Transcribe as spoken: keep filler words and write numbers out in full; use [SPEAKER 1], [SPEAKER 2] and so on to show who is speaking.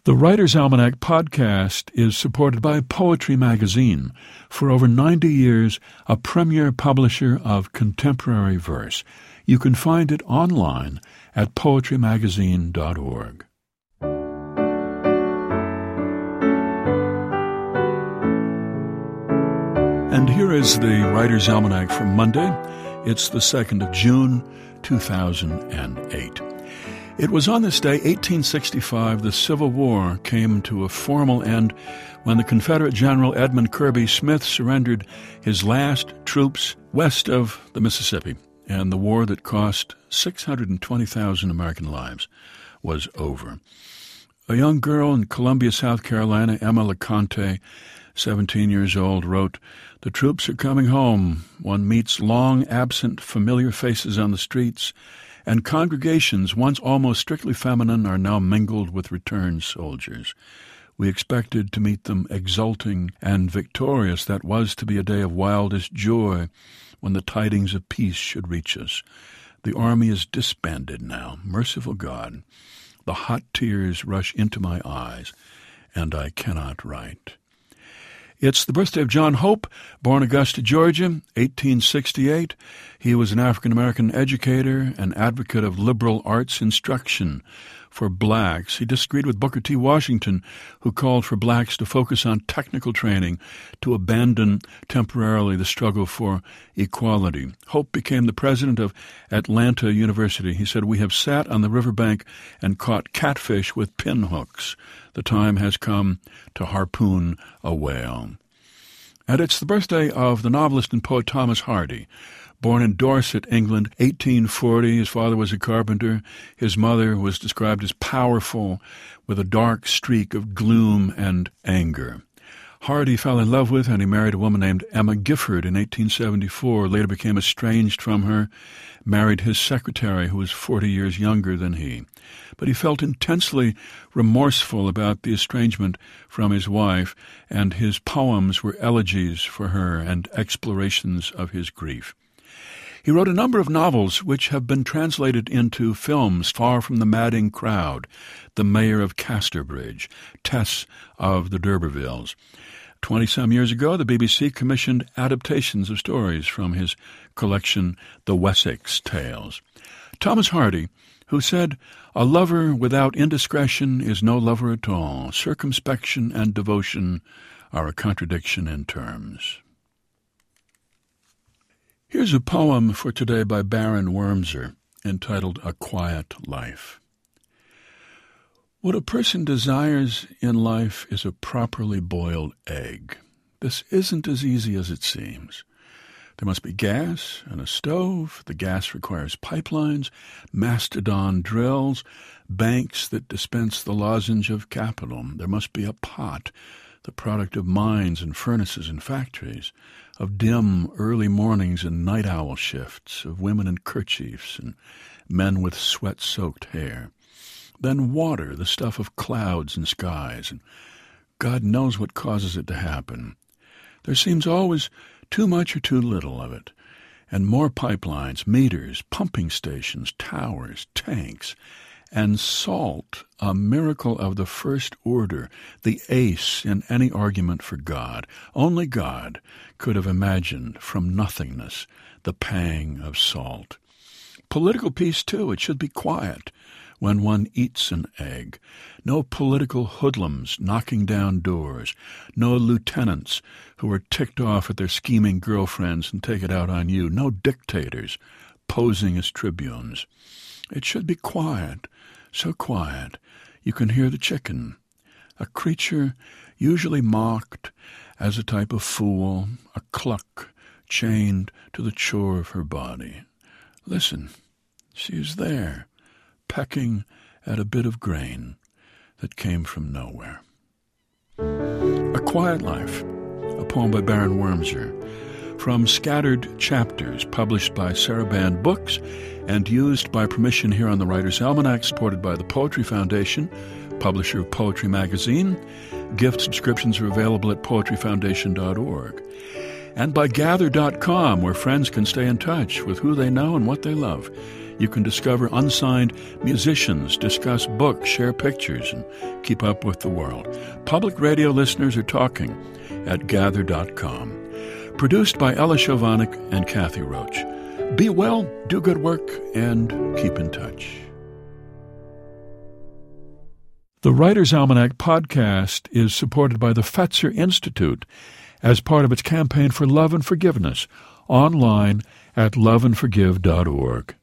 [SPEAKER 1] The Writer's Almanac podcast is supported by Poetry Magazine, for over ninety years a premier publisher of contemporary verse. You can find it online at poetry magazine dot org. And here is the Writer's Almanac for Monday. It's the second of June, two thousand eight. It was on this day, eighteen sixty-five, the Civil War came to a formal end when the Confederate General Edmund Kirby Smith surrendered his last troops west of the Mississippi, and the war that cost six hundred twenty thousand American lives was over. A young girl in Columbia, South Carolina, Emma LeConte, seventeen years old, wrote, "The troops are coming home. One meets long-absent familiar faces on the streets, and congregations, once almost strictly feminine, are now mingled with returned soldiers. We expected to meet them exulting and victorious. That was to be a day of wildest joy when the tidings of peace should reach us. The army is disbanded now. Merciful God, the hot tears rush into my eyes, and I cannot write." It's the birthday of John Hope, born Augusta, Georgia, eighteen sixty-eight. He was an African-American educator and advocate of liberal arts instruction for blacks. He disagreed with Booker T. Washington, who called for blacks to focus on technical training to abandon temporarily the struggle for equality. Hope became the president of Atlanta University. He said, "We have sat on the riverbank and caught catfish with pinhooks. The time has come to harpoon a whale." And it's the birthday of the novelist and poet Thomas Hardy. Born in Dorset, England, eighteen forty, his father was a carpenter. His mother was described as powerful, with a dark streak of gloom and anger. Hardy fell in love with and he married a woman named Emma Gifford in eighteen seventy-four, later became estranged from her, married his secretary, who was forty years younger than he. But he felt intensely remorseful about the estrangement from his wife, and his poems were elegies for her and explorations of his grief. He wrote a number of novels which have been translated into films: Far from the Madding Crowd, The Mayor of Casterbridge, Tess of the D'Urbervilles. Twenty-some years ago, the B B C commissioned adaptations of stories from his collection, The Wessex Tales. Thomas Hardy, who said, "A lover without indiscretion is no lover at all. Circumspection and devotion are a contradiction in terms." Here's a poem for today by Baron Wormser, entitled A Quiet Life. What a person desires in life is a properly boiled egg. This isn't as easy as it seems. There must be gas and a stove. The gas requires pipelines, mastodon drills, banks that dispense the lozenge of capital. There must be a pot, the product of mines and furnaces and factories, of dim early mornings and night owl shifts, of women in kerchiefs and men with sweat-soaked hair. Then water, the stuff of clouds and skies, and God knows what causes it to happen. There seems always too much or too little of it, and more pipelines, meters, pumping stations, towers, tanks, and salt, a miracle of the first order, the ace in any argument for God. Only God could have imagined from nothingness the pang of salt. Political peace, too, it should be quiet when one eats an egg. No political hoodlums knocking down doors. No lieutenants who are ticked off at their scheming girlfriends and take it out on you. No dictators posing as tribunes. It should be quiet, so quiet you can hear the chicken, a creature usually mocked as a type of fool, a cluck chained to the chore of her body. Listen, she is there, pecking at a bit of grain that came from nowhere. A Quiet Life, a poem by Baron Wormser, from Scattered Chapters, published by Saraband Books and used by permission here on the Writer's Almanac, supported by the Poetry Foundation, publisher of Poetry Magazine. Gift subscriptions are available at poetry foundation dot org. And by gather dot com, where friends can stay in touch with who they know and what they love. You can discover unsigned musicians, discuss books, share pictures, and keep up with the world. Public radio listeners are talking at gather dot com. Produced by Ella Chovanec and Kathy Roach. Be well, do good work, and keep in touch. The Writer's Almanac podcast is supported by the Fetzer Institute as part of its campaign for love and forgiveness, online at love and forgive dot org.